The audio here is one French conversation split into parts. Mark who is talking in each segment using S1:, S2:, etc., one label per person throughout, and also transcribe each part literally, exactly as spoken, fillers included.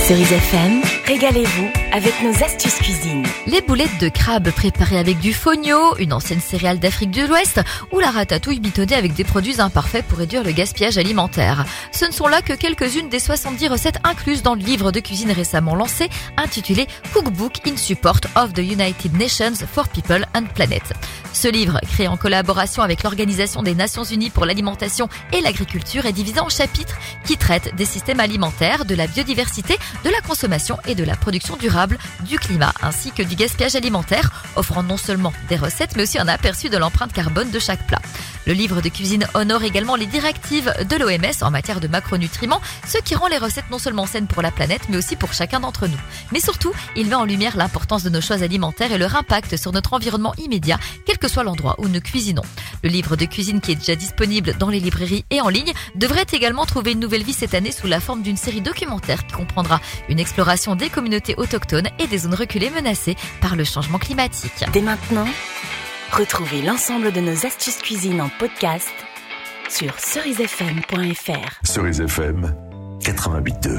S1: Cerise F M, régalez-vous avec nos astuces cuisine.
S2: Les boulettes de crabe préparées avec du fonio, une ancienne céréale d'Afrique de l'Ouest, ou la ratatouille mitonnée avec des produits imparfaits pour réduire le gaspillage alimentaire. Ce ne sont là que quelques-unes des soixante-dix recettes incluses dans le livre de cuisine récemment lancé, intitulé Cookbook in Support of the United Nations for People and Planet. Ce livre, créé en collaboration avec l'Organisation des Nations Unies pour l'alimentation et l'agriculture, est divisé en chapitres qui traitent des systèmes alimentaires, de la biodiversité, de la consommation et de la production durable, du climat ainsi que du gaspillage alimentaire, offrant non seulement des recettes mais aussi un aperçu de l'empreinte carbone de chaque plat. Le livre de cuisine honore également les directives de l'O M S en matière de macronutriments, ce qui rend les recettes non seulement saines pour la planète mais aussi pour chacun d'entre nous. Mais surtout, il met en lumière l'importance de nos choix alimentaires et leur impact sur notre environnement immédiat, quel que soit l'endroit où nous cuisinons. Le livre de cuisine, qui est déjà disponible dans les librairies et en ligne, devrait également trouver une nouvelle vie cette année sous la forme d'une série documentaire qui comprendra une exploration des communautés autochtones et des zones reculées menacées par le changement climatique.
S1: Dès maintenant, retrouvez l'ensemble de nos astuces cuisine en podcast sur cerise f m point f r.
S3: Cerise F M quatre-vingt-huit deux.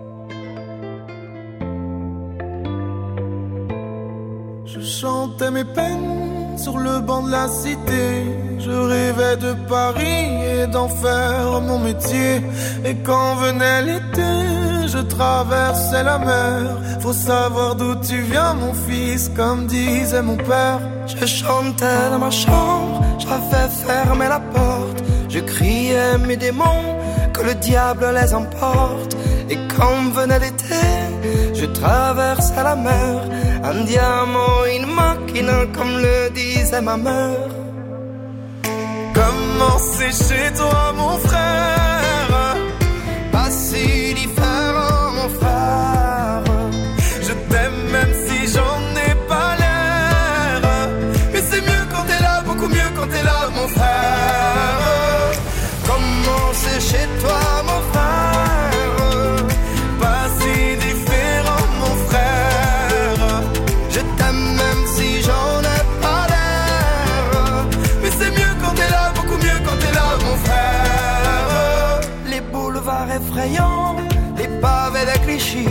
S4: Je chantais mes peines sur le banc de la cité. Je rêvais de Paris et d'en faire mon métier. Et quand venait l'été, je traversais la mer. Faut savoir d'où tu viens, mon fils, comme disait mon père. Je chantais dans ma chambre, j'avais fermé la porte. Je criais mes démons, que le diable les emporte. Et quand venait l'été, je traversais la mer. Andiamo in macchina, comme le disait ma mère. Comment c'est chez toi, mon frère? Pas si différent, mon frère. Je t'aime même si j'en ai pas l'air. Mais c'est mieux quand t'es là, beaucoup mieux quand t'es là, mon frère. Comment c'est chez toi, mon frère? Pas si différent, mon frère. Je t'aime même si j'en ai pas l'air. Mais c'est mieux quand t'es là, beaucoup mieux quand t'es là, mon frère. Les boulevards effrayants, les pavés de Clichy.